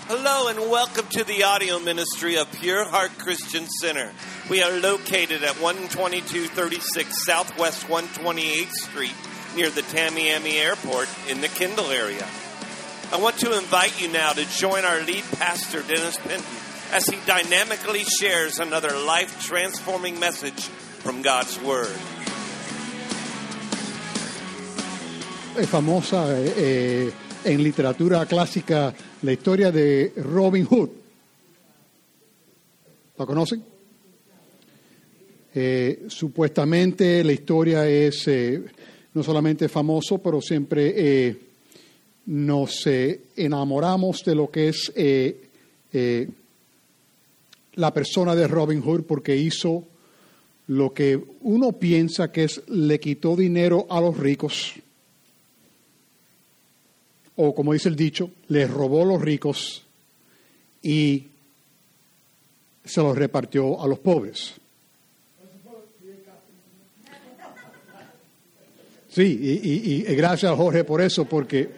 Hello and welcome to the audio ministry of Pure Heart Christian Center. We are located at 12236 Southwest 128th Street near the Tamiami Airport in the Kendall area. I want to invite you now to join our lead pastor, Dennis Penton, as he dynamically shares another life-transforming message from God's Word. Es famosa en literatura clásica la historia de Robin Hood. ¿La conocen? Supuestamente la historia es no solamente famoso, pero siempre nos enamoramos de lo que es la persona de Robin Hood, porque hizo lo que uno piensa que es le quitó dinero a los ricos, o como dice el dicho, les robó a los ricos y se los repartió a los pobres. Sí, y gracias Jorge por eso, porque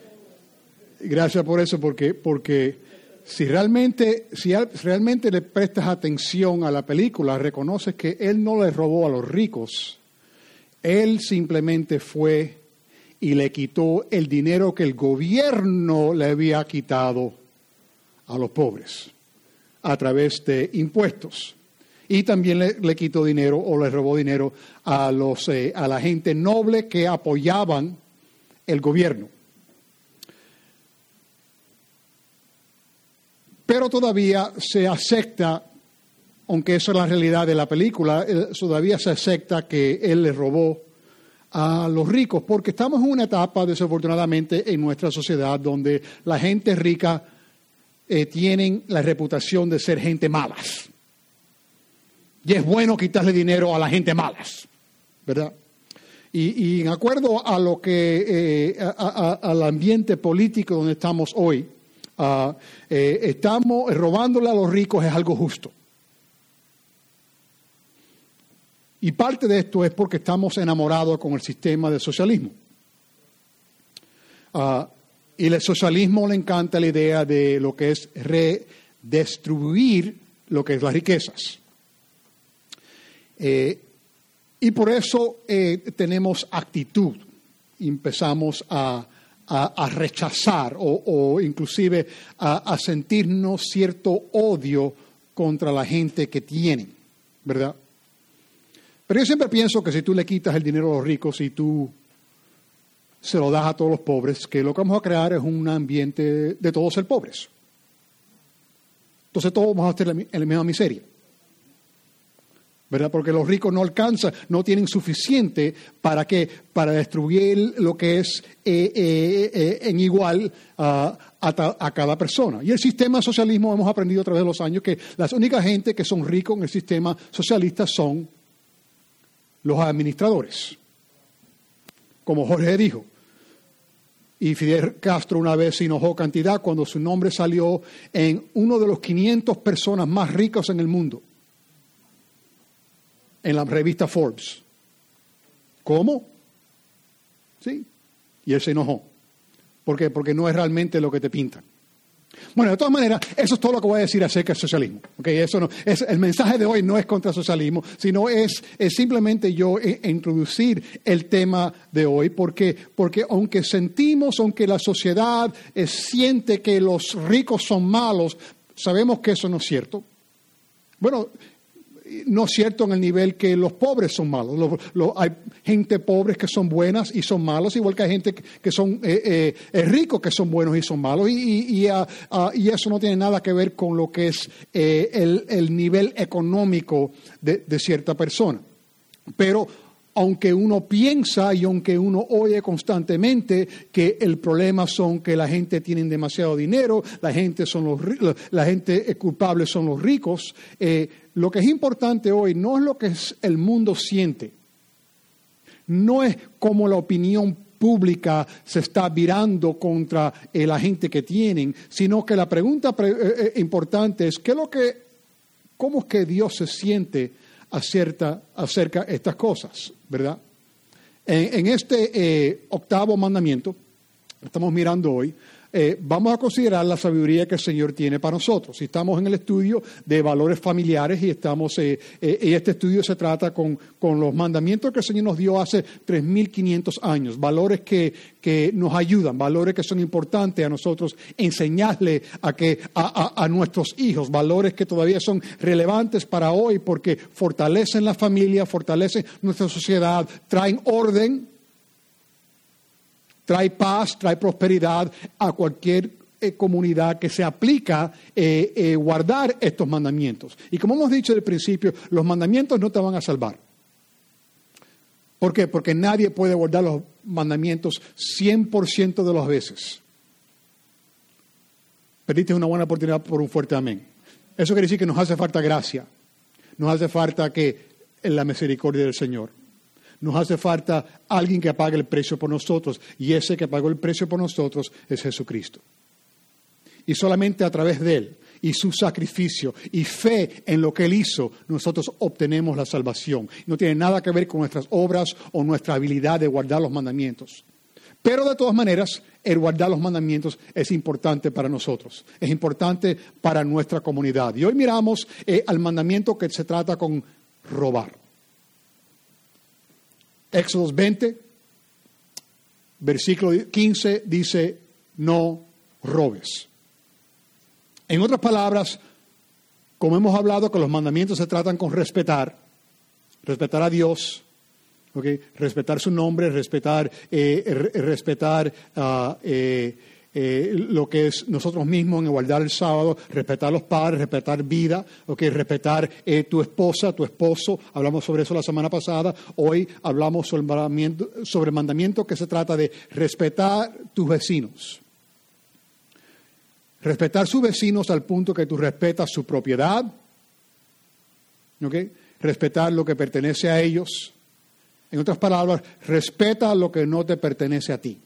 si realmente le prestas atención a la película, reconoces que él no le robó a los ricos, él simplemente fue y le quitó el dinero que el gobierno le había quitado a los pobres a través de impuestos. Y también le quitó dinero o le robó dinero a la gente noble que apoyaban el gobierno. Pero todavía se acepta, aunque esa es la realidad de la película, todavía se acepta que él le robó a los ricos, porque estamos en una etapa, desafortunadamente, en nuestra sociedad donde la gente rica tienen la reputación de ser gente malas. Y es bueno quitarle dinero a la gente malas, ¿verdad? Y en acuerdo a lo que al ambiente político donde estamos hoy, estamos robándole a los ricos es algo justo. Y parte de esto es porque estamos enamorados con el sistema del socialismo. Y el socialismo le encanta la idea de lo que es redistribuir lo que es las riquezas. Y por eso tenemos actitud. Empezamos a rechazar o inclusive a sentirnos cierto odio contra la gente que tienen, ¿verdad? Pero yo siempre pienso que si tú le quitas el dinero a los ricos y tú se lo das a todos los pobres, que lo que vamos a crear es un ambiente de todos ser pobres. Entonces todos vamos a estar en la misma miseria, ¿verdad? Porque los ricos no alcanzan, no tienen suficiente para destruir lo que es en igual a cada persona. Y el sistema socialismo, hemos aprendido a través de los años que las únicas gente que son ricos en el sistema socialista son los administradores. Como Jorge dijo, y Fidel Castro una vez se enojó cantidad cuando su nombre salió en uno de los 500 personas más ricas en el mundo, en la revista Forbes. ¿Cómo? Sí. Y él se enojó. ¿Por qué? Porque no es realmente lo que te pintan. Bueno, de todas maneras, eso es todo lo que voy a decir acerca del socialismo. ¿Okay? Eso no, el mensaje de hoy no es contra el socialismo, sino es simplemente yo introducir el tema de hoy, porque aunque la sociedad siente que los ricos son malos, sabemos que eso no es cierto. Bueno, no es cierto en el nivel que los pobres son malos. Hay gente pobre que son buenas y son malos, igual que hay gente que son ricos que son buenos y son malos. Y eso no tiene nada que ver con lo que es el nivel económico de cierta persona. Pero aunque uno piensa y aunque uno oye constantemente que el problema son que la gente tiene demasiado dinero, la gente culpable son los ricos, lo que es importante hoy no es lo que el mundo siente, no es como la opinión pública se está virando contra la gente que tienen, sino que la pregunta importante es ¿cómo es que Dios se siente acerca de estas cosas, ¿verdad? En este octavo mandamiento, estamos mirando hoy, vamos a considerar la sabiduría que el Señor tiene para nosotros. Si estamos en el estudio de valores familiares y y este estudio se trata con los mandamientos que el Señor nos dio hace 3.500 años, valores que nos ayudan, valores que son importantes a nosotros enseñarle a nuestros hijos, valores que todavía son relevantes para hoy porque fortalecen la familia, fortalecen nuestra sociedad, traen orden, trae paz, trae prosperidad a cualquier comunidad que se aplica guardar estos mandamientos. Y como hemos dicho al principio, los mandamientos no te van a salvar. ¿Por qué? Porque nadie puede guardar los mandamientos 100% de las veces. Perdiste una buena oportunidad por un fuerte amén. Eso quiere decir que nos hace falta gracia. Nos hace falta la misericordia del Señor. Nos hace falta alguien que pague el precio por nosotros. Y ese que pagó el precio por nosotros es Jesucristo. Y solamente a través de Él y su sacrificio y fe en lo que Él hizo, nosotros obtenemos la salvación. No tiene nada que ver con nuestras obras o nuestra habilidad de guardar los mandamientos. Pero de todas maneras, el guardar los mandamientos es importante para nosotros. Es importante para nuestra comunidad. Y hoy miramos al mandamiento que se trata con robar. Éxodo 20, versículo 15 dice, no robes. En otras palabras, como hemos hablado que los mandamientos se tratan con respetar a Dios, ¿okay? Respetar su nombre, respetar lo que es nosotros mismos en guardar el sábado, respetar a los padres, respetar vida, ¿okay? Respetar tu esposa, tu esposo. Hablamos sobre eso la semana pasada. Hoy hablamos sobre el mandamiento que se trata de respetar tus vecinos. Respetar sus vecinos al punto que tú respetas su propiedad, ¿okay? Respetar lo que pertenece a ellos. En otras palabras, respeta lo que no te pertenece a ti.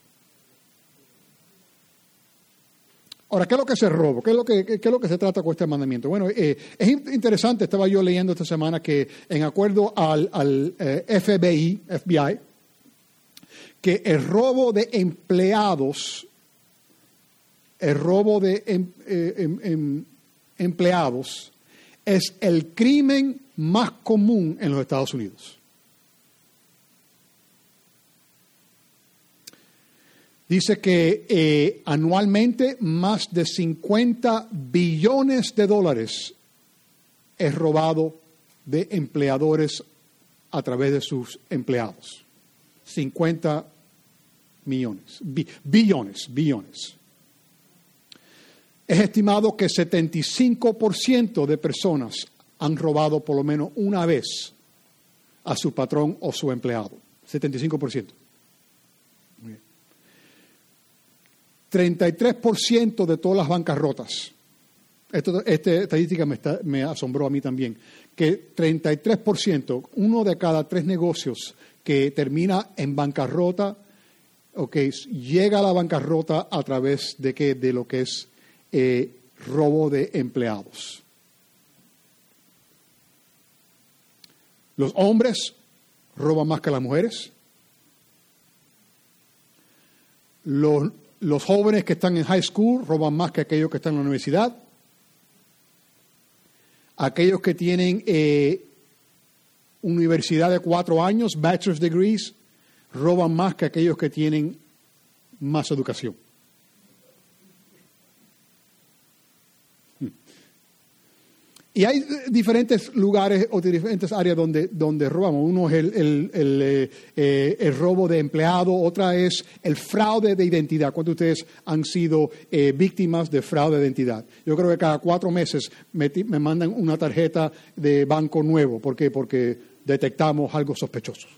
Ahora, ¿qué es lo que se roba? ¿Qué es lo que se trata con este mandamiento? Bueno, es interesante, estaba yo leyendo esta semana que en acuerdo al FBI, que el robo de empleados, empleados es el crimen más común en los Estados Unidos. Dice que anualmente más de 50 billones de dólares es robado de empleadores a través de sus empleados. 50 millones, billones. Es estimado que 75% de personas han robado por lo menos una vez a su patrón o su empleado. 75%. 33% de todas las bancarrotas. Esta estadística me asombró a mí también. Que 33%, uno de cada 3 negocios que termina en bancarrota, llega a la bancarrota a través de lo que es robo de empleados. Los hombres roban más que las mujeres. Los jóvenes que están en high school roban más que aquellos que están en la universidad. Aquellos que tienen universidad de 4 años, bachelor's degrees, roban más que aquellos que tienen más educación. Y hay diferentes lugares o diferentes áreas donde robamos. Uno es el robo de empleado, otra es el fraude de identidad. ¿Cuántos de ustedes han sido víctimas de fraude de identidad? Yo creo que cada 4 meses me mandan una tarjeta de banco nuevo. ¿Por qué? Porque detectamos algo sospechoso.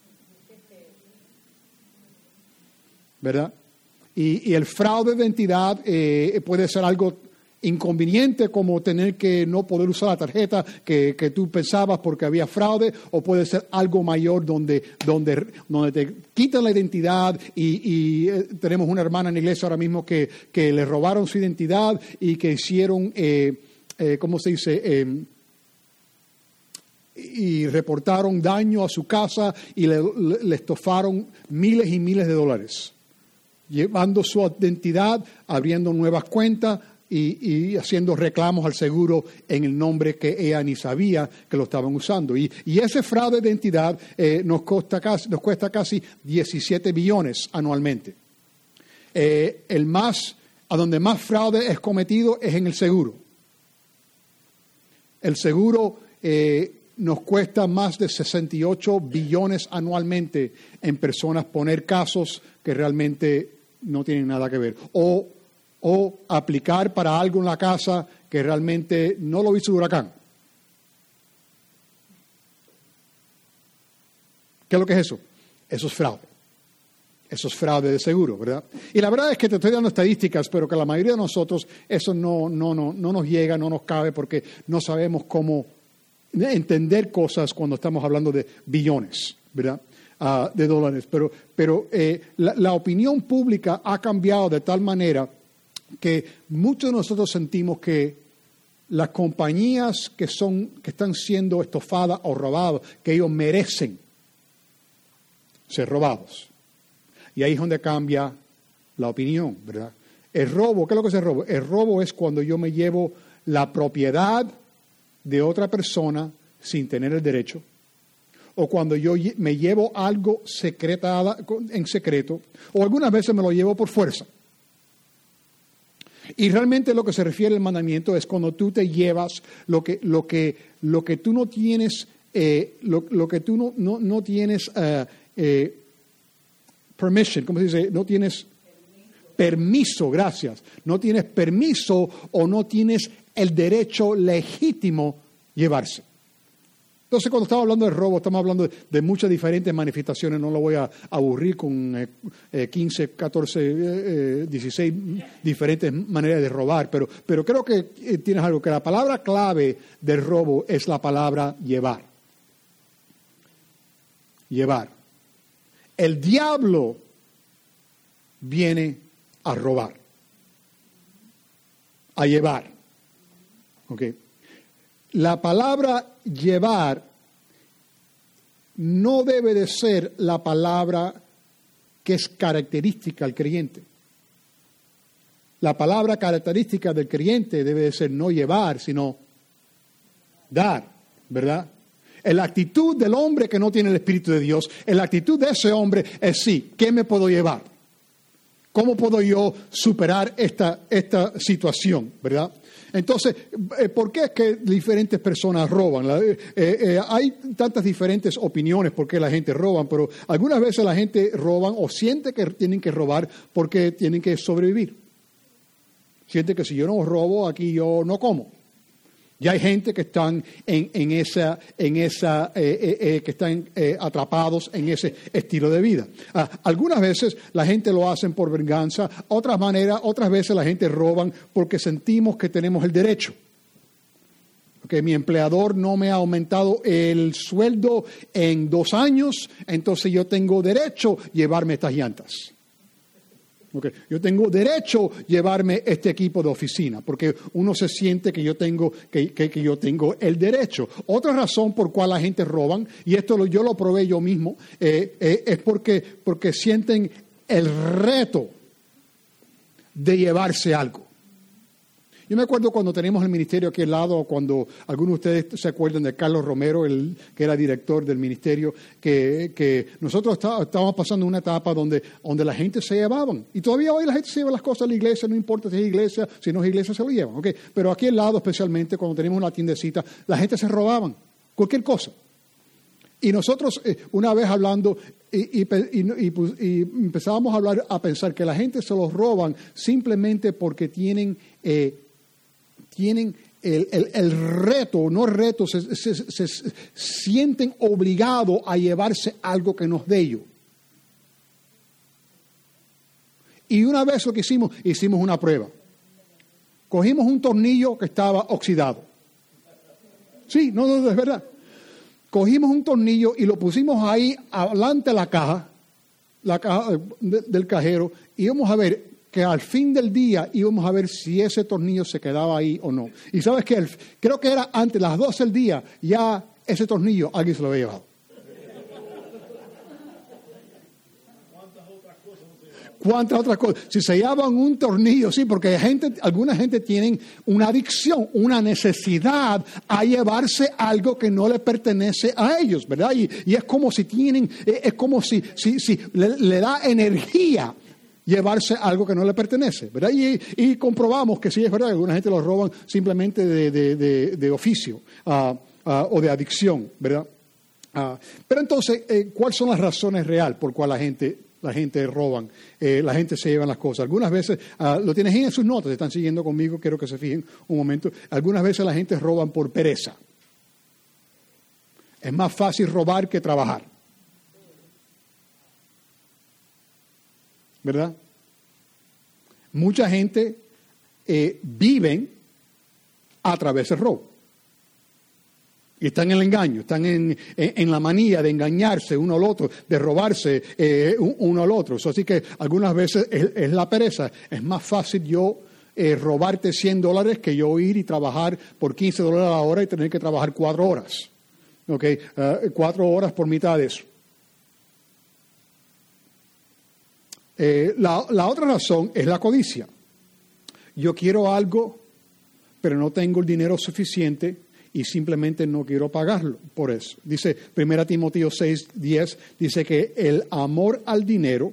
¿Verdad? Y el fraude de identidad puede ser algo inconveniente, como tener que no poder usar la tarjeta que tú pensabas porque había fraude, o puede ser algo mayor donde te quitan la identidad y tenemos una hermana en la iglesia ahora mismo que le robaron su identidad y que hicieron, ¿cómo se dice? Y reportaron daño a su casa y le estofaron miles y miles de dólares llevando su identidad, abriendo nuevas cuentas y haciendo reclamos al seguro en el nombre que ella ni sabía que lo estaban usando. Y ese fraude de identidad nos cuesta casi 17 billones anualmente. A donde más fraude es cometido es en el seguro. El seguro nos cuesta más de 68 billones anualmente en personas poner casos que realmente no tienen nada que ver. O aplicar para algo en la casa que realmente no lo hizo el huracán. ¿Qué es lo que es eso? Eso es fraude. Eso es fraude de seguro, ¿verdad? Y la verdad es que te estoy dando estadísticas, pero que la mayoría de nosotros eso no nos llega, no nos cabe, porque no sabemos cómo entender cosas cuando estamos hablando de billones, ¿verdad? De dólares. Pero la opinión pública ha cambiado de tal manera que muchos de nosotros sentimos que las compañías que están siendo estofadas o robadas, que ellos merecen ser robados. Y ahí es donde cambia la opinión, ¿verdad? El robo, ¿qué es lo que es el robo? El robo es cuando yo me llevo la propiedad de otra persona sin tener el derecho, o cuando yo me llevo algo en secreto, o algunas veces me lo llevo por fuerza. Y realmente lo que se refiere al mandamiento es cuando tú te llevas lo que tú no tienes, lo que tú no tienes permission, ¿cómo se dice? No tienes permiso, gracias. No tienes permiso o no tienes el derecho legítimo llevarse. Entonces, cuando estamos hablando de robo, estamos hablando de muchas diferentes manifestaciones. No lo voy a aburrir con 15, 14, 16 diferentes maneras de robar, pero creo que tienes algo, que la palabra clave del robo es la palabra llevar. Llevar. El diablo viene a robar, a llevar. ¿Okay? La palabra llevar no debe de ser la palabra que es característica al creyente. La palabra característica del creyente debe de ser no llevar, sino dar, ¿verdad? La actitud del hombre que no tiene el Espíritu de Dios, la actitud de ese hombre es sí, ¿qué me puedo llevar? ¿Cómo puedo yo superar esta situación, verdad? Entonces, ¿por qué es que diferentes personas roban? Hay tantas diferentes opiniones por qué la gente roba, pero algunas veces la gente roba o siente que tienen que robar porque tienen que sobrevivir. Siente que si yo no robo, aquí yo no como. Ya hay gente que están que están atrapados en ese estilo de vida. Algunas veces la gente lo hacen por venganza, otras veces la gente roban porque sentimos que tenemos el derecho. Que mi empleador no me ha aumentado el sueldo en 2 años, entonces yo tengo derecho a llevarme estas llantas. Okay. Yo tengo derecho a llevarme este equipo de oficina, porque uno se siente que yo tengo el derecho. Otra razón por cual la gente roban, y esto yo lo probé yo mismo, es porque sienten el reto de llevarse algo. Yo me acuerdo cuando teníamos el ministerio aquí al lado, cuando algunos de ustedes se acuerdan de Carlos Romero, que era director del ministerio, que nosotros estábamos pasando una etapa donde la gente se llevaban. Y todavía hoy la gente se lleva las cosas a la iglesia, no importa si es iglesia, si no es iglesia, se lo llevan. ¿Okay? Pero aquí al lado, especialmente cuando teníamos una tiendecita, la gente se robaban cualquier cosa. Y nosotros, una vez hablando, y empezábamos a pensar que la gente se los roban simplemente porque tienen el reto, no reto, se sienten obligados a llevarse algo que no es de ellos. Y una vez lo que hicimos una prueba. Cogimos un tornillo que estaba oxidado. Sí, no, es verdad. Cogimos un tornillo y lo pusimos ahí adelante de la caja del cajero, y íbamos a ver que al fin del día íbamos a ver si ese tornillo se quedaba ahí o no. Y sabes que creo que era antes las 12 del día, ya ese tornillo alguien se lo había llevado. ¿Cuántas otras cosas? Si se llevan un tornillo, sí, porque alguna gente tiene una adicción, una necesidad a llevarse algo que no le pertenece a ellos, ¿verdad? Y es como si es como si le da energía llevarse algo que no le pertenece, ¿verdad? Y comprobamos que sí es verdad, alguna gente lo roban simplemente de oficio o de adicción, ¿verdad? Pero entonces, ¿cuáles son las razones reales por cuál la gente roban, la gente se lleva las cosas? Algunas veces, lo tienes ahí en sus notas, están siguiendo conmigo, quiero que se fijen un momento. Algunas veces la gente roban por pereza. Es más fácil robar que trabajar, ¿verdad? Mucha gente viven a través del robo. Y están en el engaño, están en la manía de engañarse uno al otro, de robarse uno al otro. Así que algunas veces es la pereza. Es más fácil yo robarte $100 que yo ir y trabajar por $15 a la hora y tener que trabajar 4 horas. Okay, 4 horas por mitad de eso. La otra razón es la codicia. Yo quiero algo, pero no tengo el dinero suficiente y simplemente no quiero pagarlo por eso. Dice 1 Timoteo 6:10, dice que el amor al dinero,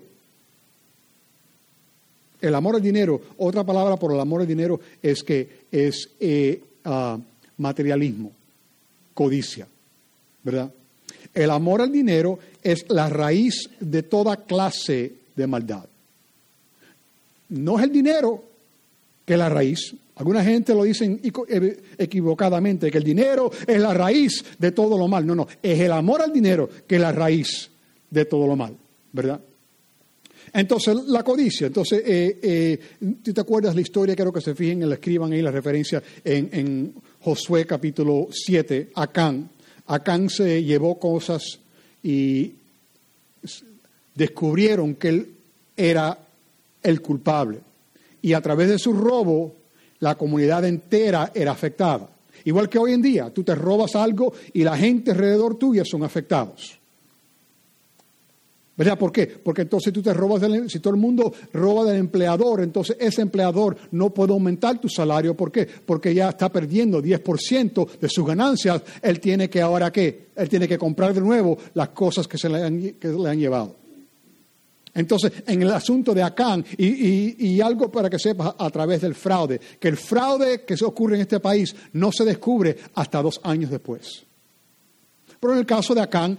otra palabra por el amor al dinero es que es materialismo, codicia, ¿verdad? El amor al dinero es la raíz de toda clase de maldad. No es el dinero que es la raíz. Alguna gente lo dicen equivocadamente, que el dinero es la raíz de todo lo mal. No, es el amor al dinero que es la raíz de todo lo mal, ¿verdad? Entonces, la codicia. Entonces, ¿tú te acuerdas la historia? Quiero que se fijen, le escriban ahí la referencia en Josué capítulo 7, Acán. Acán se llevó cosas y descubrieron que él era el culpable. Y a través de su robo, la comunidad entera era afectada. Igual que hoy en día, tú te robas algo y la gente alrededor tuya son afectados. ¿Verdad? ¿Por qué? Porque entonces tú te robas, si todo el mundo roba del empleador, entonces ese empleador no puede aumentar tu salario. ¿Por qué? Porque ya está perdiendo 10% de sus ganancias. Él tiene que ahora, ¿qué? Él tiene que comprar de nuevo las cosas que le han llevado. Entonces, en el asunto de Acán, y algo para que sepas a través del fraude, que el fraude que se ocurre en este país no se descubre hasta 2 años después. Pero en el caso de Acán,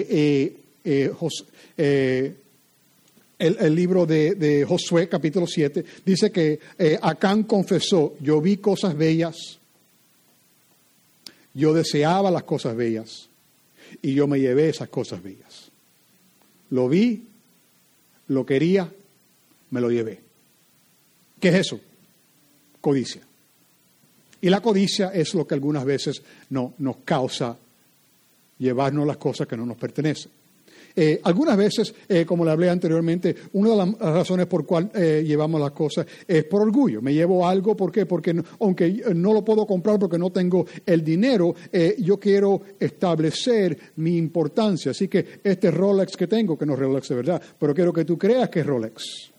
el libro de Josué, capítulo 7, dice que Acán confesó: yo vi cosas bellas, yo deseaba las cosas bellas, y yo me llevé esas cosas bellas. Lo vi, lo quería, me lo llevé. ¿Qué es eso? Codicia. Y la codicia es lo que algunas veces nos causa llevarnos las cosas que no nos pertenecen. Algunas veces, como le hablé anteriormente, una de las razones por cual llevamos las cosas es por orgullo. Me llevo algo, ¿por qué? Porque aunque no lo puedo comprar porque no tengo el dinero, yo quiero establecer mi importancia. Así que este Rolex que tengo, que no es Rolex de verdad, pero quiero que tú creas que es Rolex.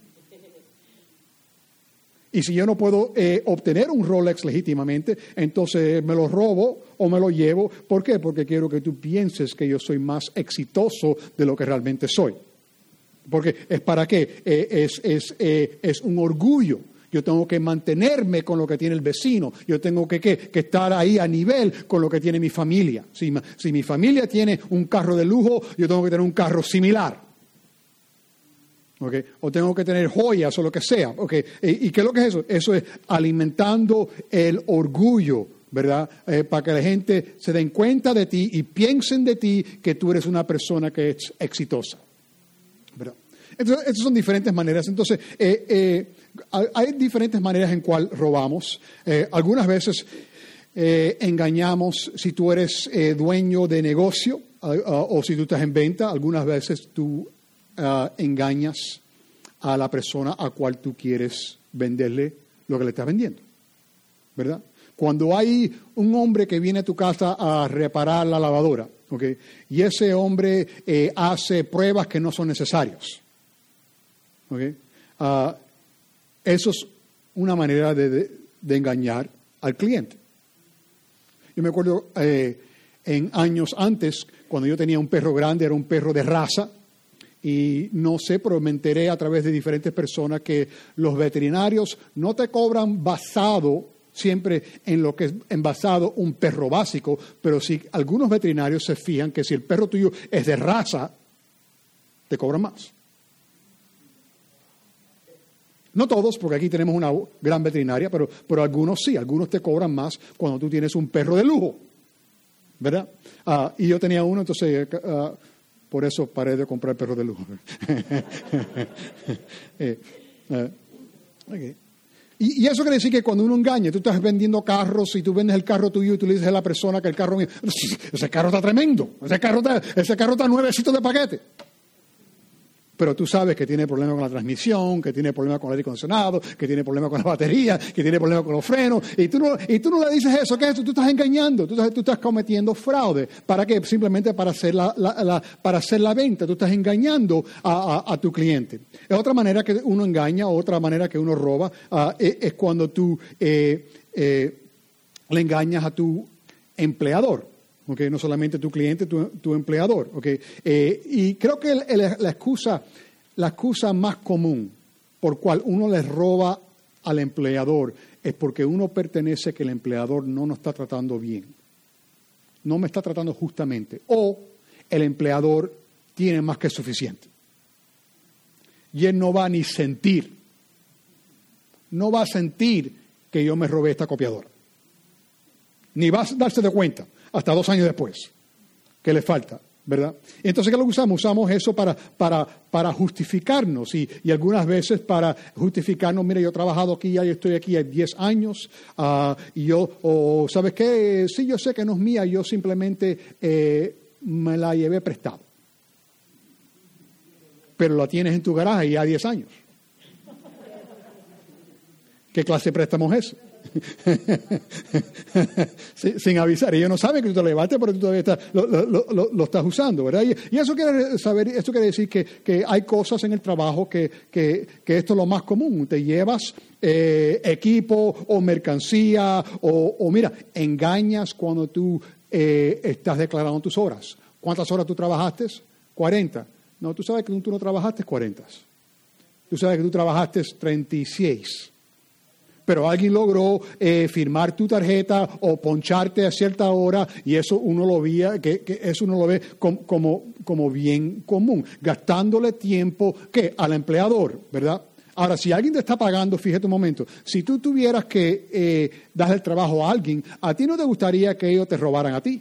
Y si yo no puedo obtener un Rolex legítimamente, entonces me lo robo o me lo llevo. ¿Por qué? Porque quiero que tú pienses que yo soy más exitoso de lo que realmente soy. Porque ¿es para qué? Es un orgullo. Yo tengo que mantenerme con lo que tiene el vecino. Yo tengo que estar ahí a nivel con lo que tiene mi familia. Si mi familia tiene un carro de lujo, yo tengo que tener un carro similar. Okay. O tengo que tener joyas o lo que sea. Okay. ¿Y qué es lo que es eso? Eso es alimentando el orgullo, ¿verdad? Para que la gente se den cuenta de ti y piensen de ti que tú eres una persona que es exitosa, ¿verdad? Entonces, estas son diferentes maneras. Entonces, hay diferentes maneras en cual robamos. Algunas veces engañamos. Si tú eres dueño de negocio o si tú estás en venta, algunas veces tú engañas a la persona a cual tú quieres venderle lo que le estás vendiendo, ¿verdad? Cuando hay un hombre que viene a tu casa a reparar la lavadora, ¿okay? Y ese hombre hace pruebas que no son necesarias, ¿Okay? Eso es una manera de engañar al cliente. Yo me acuerdo en años antes, cuando yo tenía un perro grande, era un perro de raza, y no sé, pero me enteré a través de diferentes personas que los veterinarios no te cobran basado siempre en lo que es basado un perro básico, pero si algunos veterinarios se fijan que si el perro tuyo es de raza, te cobran más. No todos, porque aquí tenemos una gran veterinaria, pero algunos sí, algunos te cobran más cuando tú tienes un perro de lujo, ¿verdad? Y yo tenía uno, entonces por eso paré de comprar perros de lujo. Okay. Y eso quiere decir que cuando uno engaña, tú estás vendiendo carros y tú vendes el carro tuyo y tú le dices a la persona que el carro mío, ese carro está tremendo, ese carro está nuevecito de paquete. Pero tú sabes que tiene problemas con la transmisión, que tiene problemas con el aire acondicionado, que tiene problemas con la batería, que tiene problemas con los frenos, y tú no le dices eso. ¿Qué es eso? Tú estás engañando, tú estás cometiendo fraude. ¿Para qué? Simplemente para hacer para hacer la venta. Tú estás engañando a tu cliente. Otra manera que uno engaña, otra manera que uno roba, es cuando tú le engañas a tu empleador. Okay, no solamente tu cliente, tu empleador. Okay. Y creo que la excusa más común por cual uno le roba al empleador es porque uno pertenece que el empleador no nos está tratando bien. No me está tratando justamente. O el empleador tiene más que suficiente. Y él no va ni sentir. No va a sentir que yo me robé esta copiadora. Ni va a darse de cuenta. Hasta 2 años después, que le falta, ¿verdad? Entonces, ¿qué es lo que usamos? Usamos eso para justificarnos y algunas veces para justificarnos, mira, yo he trabajado aquí, ya yo estoy aquí hay 10 años, y yo, ¿sabes qué? Sí, yo sé que no es mía, yo simplemente me la llevé prestado. Pero la tienes en tu garaje ya 10 años. ¿Qué clase de préstamo es ese? Sin avisar. Ellos no saben que tú te levantes, pero tú todavía lo estás usando, ¿verdad? Y eso quiere decir que hay cosas en el trabajo que esto es lo más común. Te llevas equipo o mercancía o mira, engañas cuando tú estás declarando tus horas. ¿Cuántas horas tú trabajaste? 40. No, tú sabes que tú no trabajaste 40. Tú sabes que tú trabajaste 36. Pero alguien logró firmar tu tarjeta o poncharte a cierta hora y eso uno lo veía, que eso uno lo ve como bien común, gastándole tiempo al empleador, ¿verdad? Ahora, si alguien te está pagando, fíjate un momento, si tú tuvieras que dar el trabajo a alguien, ¿a ti no te gustaría que ellos te robaran a ti?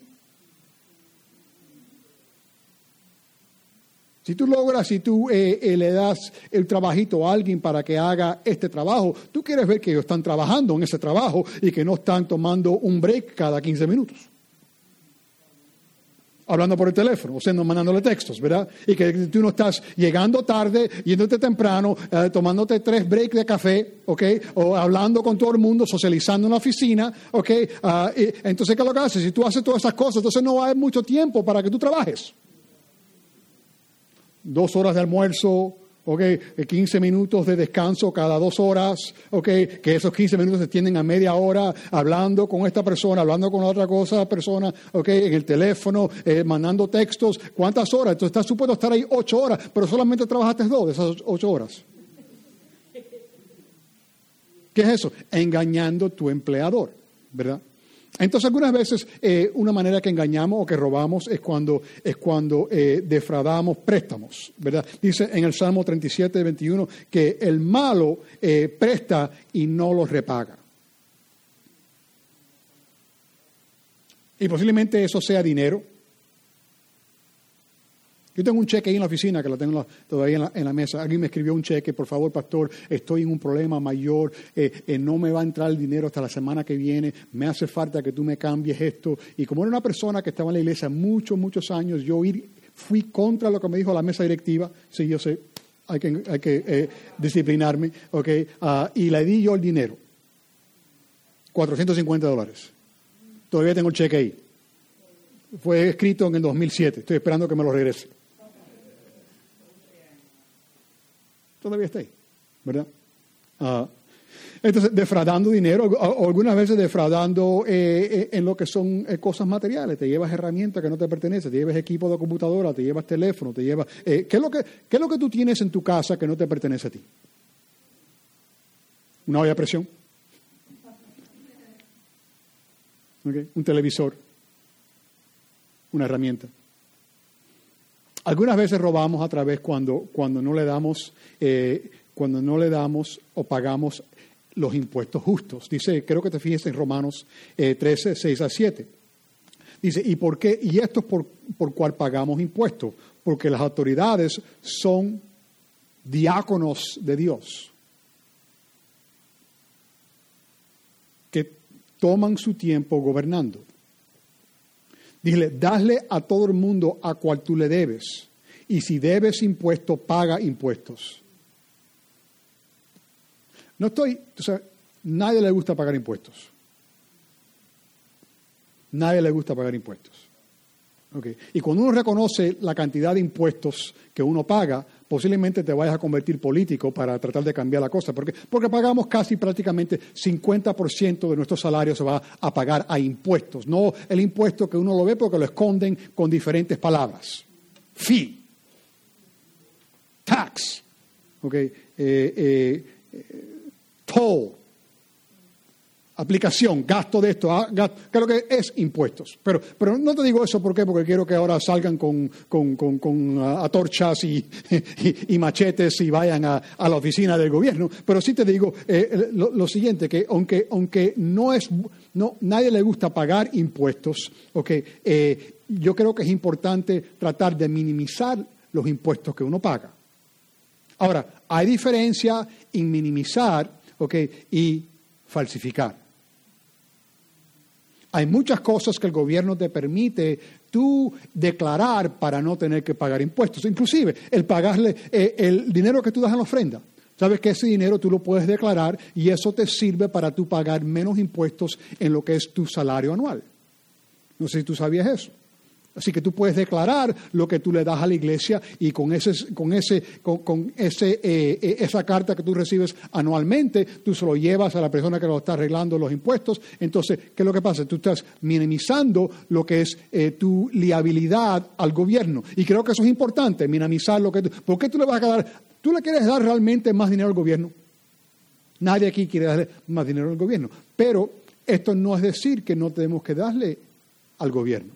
Si tú le das el trabajito a alguien para que haga este trabajo, tú quieres ver que ellos están trabajando en ese trabajo y que no están tomando un break cada 15 minutos. Hablando por el teléfono, o sea, mandándole textos, ¿verdad? Y que tú no estás llegando tarde, yéndote temprano, tomándote 3 breaks de café, ¿ok? O hablando con todo el mundo, socializando en la oficina, ¿ok? Entonces, ¿qué es lo que haces? Si tú haces todas esas cosas, entonces no va a haber mucho tiempo para que tú trabajes. 2 horas de almuerzo, okay, 15 minutos de descanso cada 2 horas, okay, que esos 15 minutos se extienden a media hora hablando con esta persona, hablando con la otra persona, okay, en el teléfono, mandando textos. ¿Cuántas horas? Entonces estás supuesto a estar ahí 8 horas, pero solamente trabajaste 2 de esas 8 horas. ¿Qué es eso? Engañando a tu empleador, ¿verdad? Entonces, algunas veces una manera que engañamos o que robamos es cuando defraudamos préstamos, ¿verdad? Dice en el Salmo 37, 21 que el malo presta y no lo repaga. Y posiblemente eso sea dinero. Yo tengo un cheque ahí en la oficina, que lo tengo todavía en la mesa. Alguien me escribió un cheque, por favor, pastor, estoy en un problema mayor, no me va a entrar el dinero hasta la semana que viene, me hace falta que tú me cambies esto. Y como era una persona que estaba en la iglesia muchos años, yo fui contra lo que me dijo la mesa directiva. Sí, yo sé, hay que disciplinarme, okay, y le di yo el dinero, $450. Todavía tengo el cheque ahí. Fue escrito en el 2007, estoy esperando que me lo regrese. todavía está ahí, ¿verdad? Entonces, defraudando dinero, o algunas veces defraudando en lo que son cosas materiales. Te llevas herramientas que no te pertenecen, te llevas equipo de computadora, te llevas teléfono, te llevas... ¿qué es lo que tú tienes en tu casa que no te pertenece a ti? ¿Una olla a presión? ¿Okay? ¿Un televisor? ¿Una herramienta? Algunas veces robamos a través cuando no le damos o pagamos los impuestos justos. Dice, creo que te fijes en Romanos 13, 6 a 7. Dice, ¿y por qué? Y esto es por cuál pagamos impuestos. Porque las autoridades son diáconos de Dios, que toman su tiempo gobernando. Dile, dasle a todo el mundo a cual tú le debes. Y si debes impuestos, paga impuestos. Nadie le gusta pagar impuestos. Nadie le gusta pagar impuestos. Okay. Y cuando uno reconoce la cantidad de impuestos que uno paga, posiblemente te vayas a convertir político para tratar de cambiar la cosa. Porque pagamos casi prácticamente 50% de nuestro salario se va a pagar a impuestos. No el impuesto que uno lo ve porque lo esconden con diferentes palabras. Fee. Tax. Okay. Toll, aplicación, gasto de esto, creo que es impuestos. Pero no te digo eso, ¿por qué? Porque quiero que ahora salgan con antorchas y machetes y vayan a la oficina del gobierno. Pero sí te digo lo siguiente, que aunque nadie le gusta pagar impuestos, yo creo que es importante tratar de minimizar los impuestos que uno paga. Ahora, hay diferencia en minimizar y falsificar. Hay muchas cosas que el gobierno te permite tú declarar para no tener que pagar impuestos. Inclusive, el pagarle el dinero que tú das en la ofrenda. Sabes que ese dinero tú lo puedes declarar y eso te sirve para tú pagar menos impuestos en lo que es tu salario anual. No sé si tú sabías eso. Así que tú puedes declarar lo que tú le das a la iglesia y con esa carta que tú recibes anualmente, tú se lo llevas a la persona que lo está arreglando los impuestos. Entonces, ¿qué es lo que pasa? Tú estás minimizando lo que es tu liabilidad al gobierno. Y creo que eso es importante, minimizar lo que tú... ¿Por qué tú le vas a dar? ¿Tú le quieres dar realmente más dinero al gobierno? Nadie aquí quiere darle más dinero al gobierno. Pero esto no es decir que no tenemos que darle al gobierno.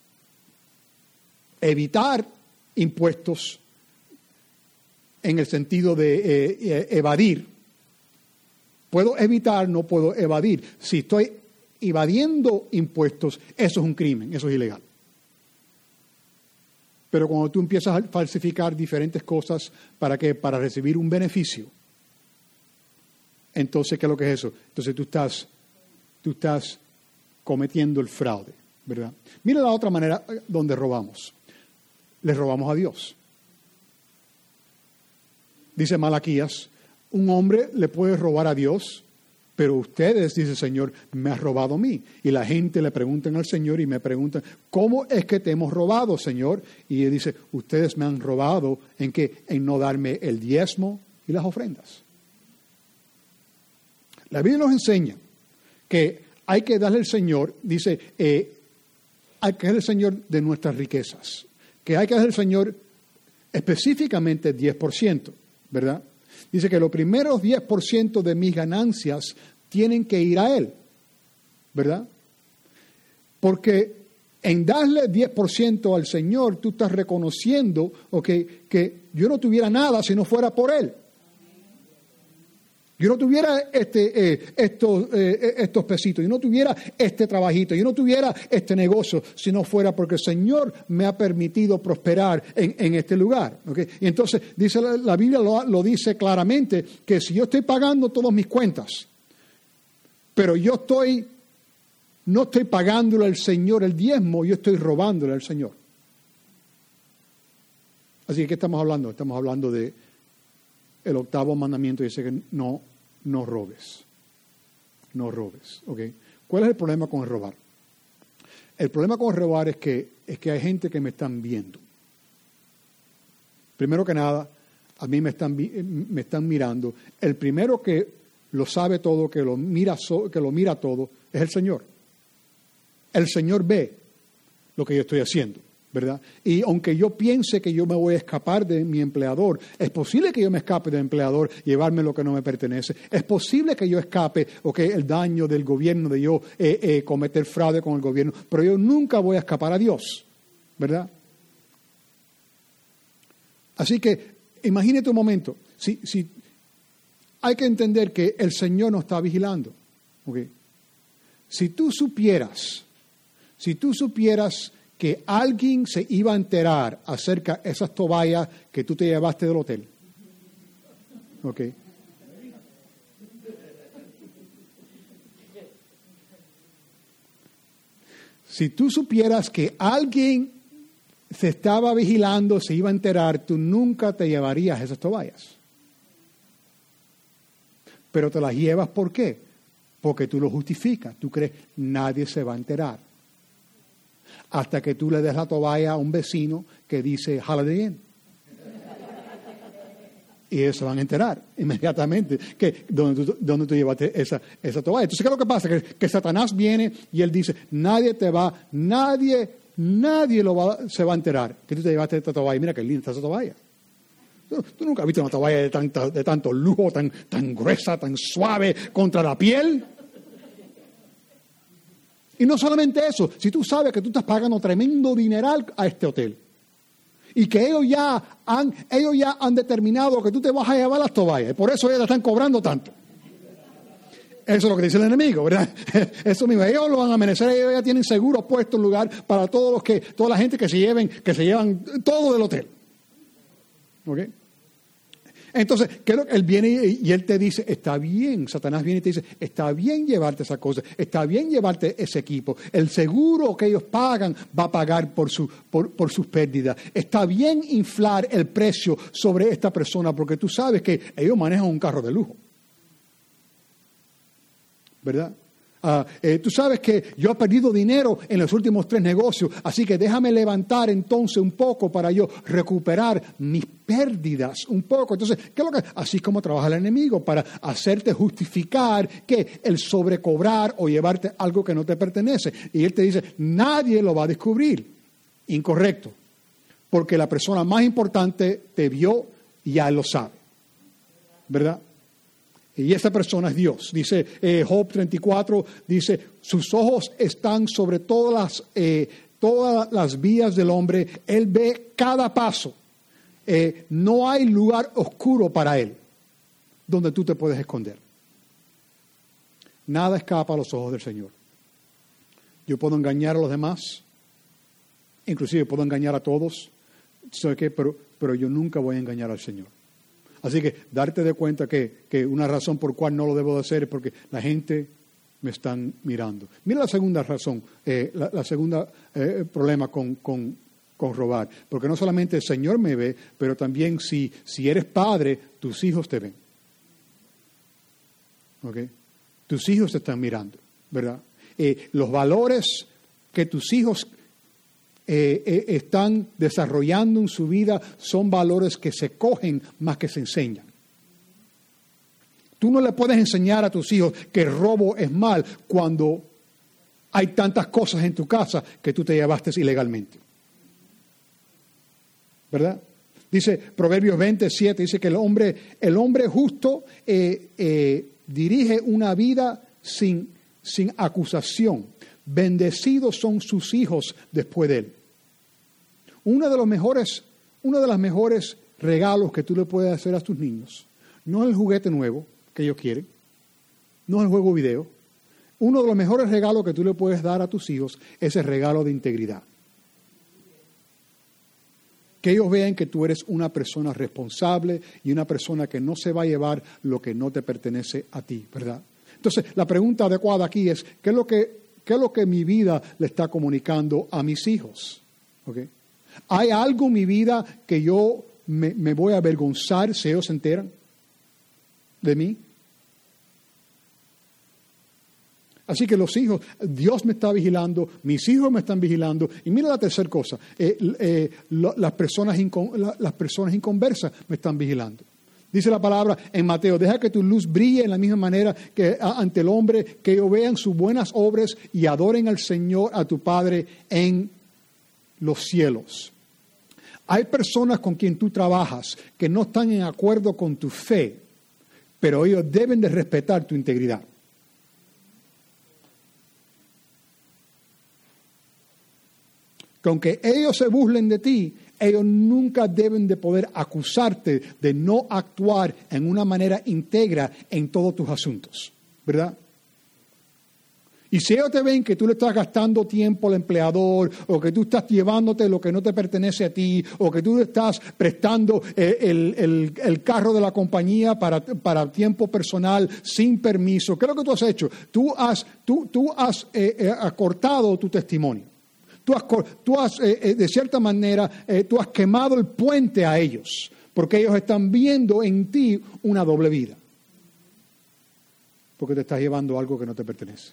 Evitar impuestos en el sentido de evadir. Puedo evitar, no puedo evadir. Si estoy evadiendo impuestos, eso es un crimen, eso es ilegal. Pero cuando tú empiezas a falsificar diferentes cosas, ¿para qué? Para recibir un beneficio. Entonces, ¿qué es lo que es eso? Entonces tú estás cometiendo el fraude, ¿verdad? Mira la otra manera donde robamos. Les robamos a Dios. Dice Malaquías, un hombre le puede robar a Dios, pero ustedes, dice el Señor, me has robado a mí. Y la gente le preguntan al Señor y me preguntan, ¿cómo es que te hemos robado, Señor? Y él dice, ustedes me han robado ¿en qué? En no darme el diezmo y las ofrendas. La Biblia nos enseña que hay que darle al Señor, dice, hay que darle al Señor de nuestras riquezas. Que hay que darle al Señor específicamente 10%, ¿verdad? Dice que los primeros 10% de mis ganancias tienen que ir a Él, ¿verdad? Porque en darle 10% al Señor, tú estás reconociendo que yo no tuviera nada si no fuera por Él. Yo no tuviera estos pesitos, yo no tuviera este trabajito, yo no tuviera este negocio, si no fuera porque el Señor me ha permitido prosperar en este lugar. ¿Okay? Y entonces dice la Biblia lo dice claramente, que si yo estoy pagando todas mis cuentas, pero yo no estoy pagándole al Señor el diezmo, yo estoy robándole al Señor. Así que, ¿qué estamos hablando? Estamos hablando de el octavo mandamiento, dice que no robes. No robes. ¿Okay? ¿Cuál es el problema con el robar? El problema con el robar es que hay gente que me están viendo. Primero que nada, a mí me están mirando. El primero que lo sabe todo, que lo mira todo, es el Señor. El Señor ve lo que yo estoy haciendo, ¿verdad? Y aunque yo piense que yo me voy a escapar de mi empleador, es posible que yo me escape del empleador y llevarme lo que no me pertenece. Es posible que yo escape el daño del gobierno, de yo cometer fraude con el gobierno, pero yo nunca voy a escapar a Dios, ¿verdad? Así que imagínate un momento, si hay que entender que el Señor nos está vigilando, ¿okay? Si tú supieras que alguien se iba a enterar acerca de esas toallas que tú te llevaste del hotel, ¿ok? Si tú supieras que alguien se estaba vigilando, se iba a enterar, tú nunca te llevarías esas toallas. Pero te las llevas, ¿por qué? Porque tú lo justificas. Tú crees, nadie se va a enterar. Hasta que tú le des la toalla a un vecino que dice, Holiday Inn. Y ellos se van a enterar inmediatamente que donde tú llevaste esa toalla. Entonces, ¿qué es lo que pasa? Que Satanás viene y él dice, nadie se va a enterar que tú te llevaste esta toalla. Mira qué linda está esa toalla. ¿Tú nunca has visto una toalla de tanto lujo, tan gruesa, tan suave contra la piel? Y no solamente eso, si tú sabes que tú estás pagando tremendo dineral a este hotel y que ellos ya han determinado que tú te vas a llevar las toallas y por eso ellos te están cobrando tanto. Eso es lo que dice el enemigo, ¿verdad? Eso mismo, ellos lo van a amenazar, ellos ya tienen seguro puesto en lugar para toda la gente que se llevan todo del hotel. ¿Ok? Entonces, él viene y él te dice, está bien, Satanás viene y te dice, está bien llevarte esa cosa, está bien llevarte ese equipo, el seguro que ellos pagan va a pagar por sus pérdidas, está bien inflar el precio sobre esta persona porque tú sabes que ellos manejan un carro de lujo, ¿verdad? Tú sabes que yo he perdido dinero en los últimos 3 negocios, así que déjame levantar entonces un poco para yo recuperar mis pérdidas un poco. Entonces, ¿qué es lo que? Así es como trabaja el enemigo, para hacerte justificar que el sobrecobrar o llevarte algo que no te pertenece. Y él te dice, nadie lo va a descubrir. Incorrecto, porque la persona más importante te vio y ya lo sabe, ¿verdad? Y esa persona es Dios. Dice Job 34, dice, sus ojos están sobre todas las vías del hombre. Él ve cada paso. No hay lugar oscuro para él donde tú te puedes esconder. Nada escapa a los ojos del Señor. Yo puedo engañar a los demás, inclusive puedo engañar a todos, ¿sabe qué? Pero yo nunca voy a engañar al Señor. Así que darte de cuenta que una razón por cual no lo debo de hacer es porque la gente me están mirando. Mira la segunda razón, la segunda problema con robar. Porque no solamente el Señor me ve, pero también si eres padre, tus hijos te ven. ¿Okay? Tus hijos te están mirando, ¿verdad? Los valores que tus hijos están desarrollando en su vida son valores que se cogen más que se enseñan. Tú no le puedes enseñar a tus hijos que el robo es mal cuando hay tantas cosas en tu casa que tú te llevaste ilegalmente. ¿Verdad? Dice Proverbios 27, dice que el hombre justo dirige una vida sin acusación. Bendecidos son sus hijos después de él. Uno de los mejores regalos que tú le puedes hacer a tus niños no es el juguete nuevo que ellos quieren, no es el juego video. Uno de los mejores regalos que tú le puedes dar a tus hijos es el regalo de integridad. Que ellos vean que tú eres una persona responsable y una persona que no se va a llevar lo que no te pertenece a ti, ¿verdad? Entonces, la pregunta adecuada aquí es, ¿qué es lo que mi vida le está comunicando a mis hijos? ¿Okay? ¿Hay algo en mi vida que yo me voy a avergonzar si ellos se enteran de mí? Así que los hijos, Dios me está vigilando, mis hijos me están vigilando. Y mira la tercera cosa, las personas inconversas me están vigilando. Dice la palabra en Mateo, deja que tu luz brille en la misma manera que ante el hombre, que ellos vean sus buenas obras y adoren al Señor, a tu Padre en los cielos. Hay personas con quien tú trabajas que no están en acuerdo con tu fe, pero ellos deben de respetar tu integridad. Que aunque ellos se burlen de ti, ellos nunca deben de poder acusarte de no actuar en una manera íntegra en todos tus asuntos, ¿verdad? Y si ellos te ven que tú le estás gastando tiempo al empleador, o que tú estás llevándote lo que no te pertenece a ti, o que tú le estás prestando el carro de la compañía para tiempo personal sin permiso, ¿qué es lo que tú has hecho? Tú has acortado tu testimonio. Tú has de cierta manera, tú has quemado el puente a ellos, porque ellos están viendo en ti una doble vida. Porque te estás llevando algo que no te pertenece.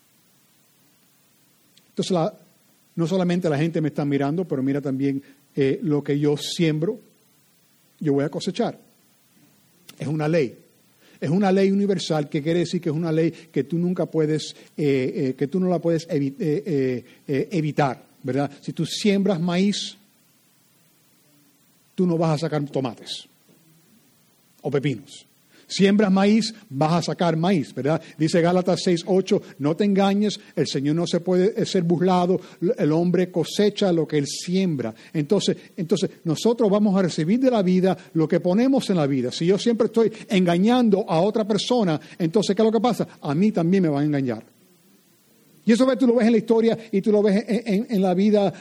Entonces, no solamente la gente me está mirando, pero mira también lo que yo siembro, yo voy a cosechar. Es una ley. Es una ley universal, que quiere decir que es una ley que tú nunca puedes, que tú no la puedes evitar, ¿verdad? Si tú siembras maíz, tú no vas a sacar tomates o pepinos. Siembras maíz, vas a sacar maíz, ¿verdad? Dice Gálatas 6:8, no te engañes, el Señor no se puede ser burlado, el hombre cosecha lo que él siembra. Entonces nosotros vamos a recibir de la vida lo que ponemos en la vida. Si yo siempre estoy engañando a otra persona, entonces ¿qué es lo que pasa? A mí también me van a engañar. Y eso tú lo ves en la historia y tú lo ves en la vida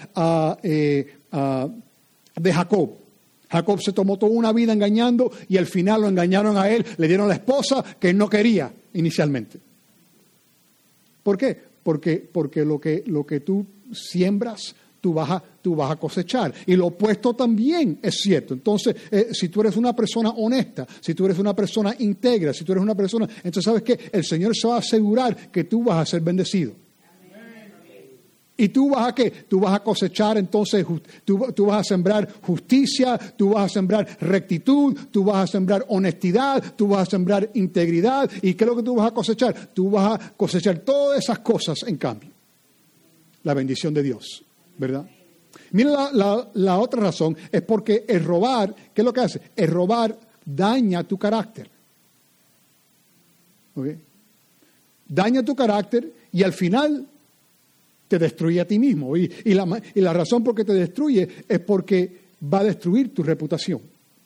de Jacob. Jacob se tomó toda una vida engañando y al final lo engañaron a él, le dieron la esposa que él no quería inicialmente. ¿Por qué? Porque lo que tú siembras, tú vas a cosechar. Y lo opuesto también es cierto. Entonces, si tú eres una persona honesta, si tú eres una persona íntegra, si tú eres una persona, entonces ¿sabes qué? El Señor se va a asegurar que tú vas a ser bendecido. ¿Y tú vas a qué? Tú vas a cosechar, entonces tú vas a sembrar justicia, tú vas a sembrar rectitud, tú vas a sembrar honestidad, tú vas a sembrar integridad. ¿Y qué es lo que tú vas a cosechar? Tú vas a cosechar todas esas cosas en cambio. La bendición de Dios, ¿verdad? Mira la otra razón, es porque el robar, ¿qué es lo que hace? El robar daña tu carácter. ¿Okay? Daña tu carácter y al final te destruye a ti mismo. Y la razón por qué te destruye es porque va a destruir tu reputación.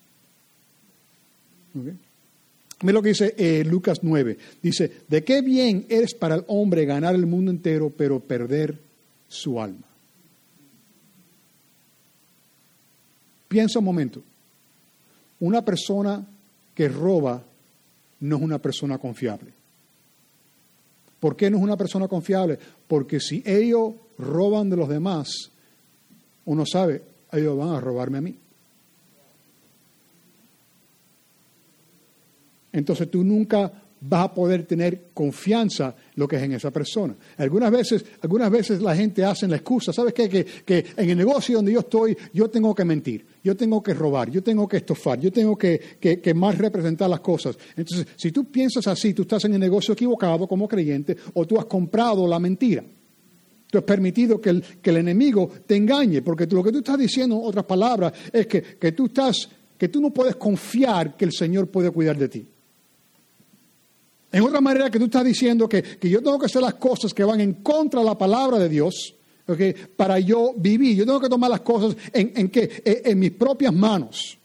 ¿Okay? Mira lo que dice Lucas 9. Dice, ¿de qué bien es para el hombre ganar el mundo entero pero perder su alma? Piensa un momento. Una persona que roba no es una persona confiable. ¿Por qué no es una persona confiable? Porque si ellos roban de los demás, uno sabe, ellos van a robarme a mí. Entonces tú nunca vas a poder tener confianza lo que es en esa persona. Algunas veces la gente hace la excusa, ¿sabes qué? Que en el negocio donde yo estoy, yo tengo que mentir, yo tengo que robar, yo tengo que estafar, yo tengo que mal representar las cosas. Entonces, si tú piensas así, tú estás en el negocio equivocado como creyente, o tú has comprado la mentira. Tú has permitido que el enemigo te engañe, porque lo que tú estás diciendo, en otras palabras, es que tú no puedes confiar que el Señor puede cuidar de ti. En otra manera, que tú estás diciendo que yo tengo que hacer las cosas que van en contra de la palabra de Dios, ¿okay? Para yo vivir. Yo tengo que tomar las cosas en mis propias manos.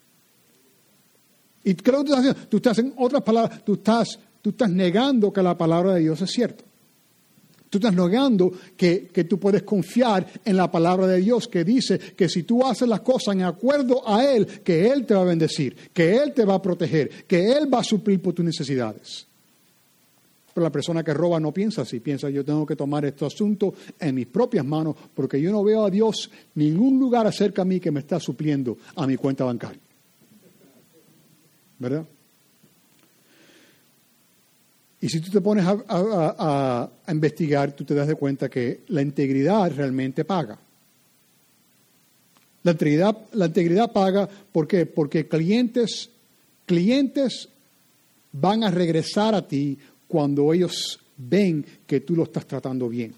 ¿Y qué es lo que tú estás haciendo? Tú estás, en otras palabras, tú estás negando que la palabra de Dios es cierta. Tú estás negando que tú puedes confiar en la palabra de Dios, que dice que si tú haces las cosas en acuerdo a Él, que Él te va a bendecir, que Él te va a proteger, que Él va a suplir por tus necesidades. Pero la persona que roba no piensa así, piensa yo tengo que tomar este asunto en mis propias manos porque yo no veo a Dios ningún lugar acerca a mí que me está supliendo a mi cuenta bancaria. ¿Verdad? Y si tú te pones a investigar, tú te das de cuenta que la integridad realmente paga. La integridad paga, ¿por qué? Porque clientes van a regresar a ti cuando ellos ven que tú lo estás tratando bien.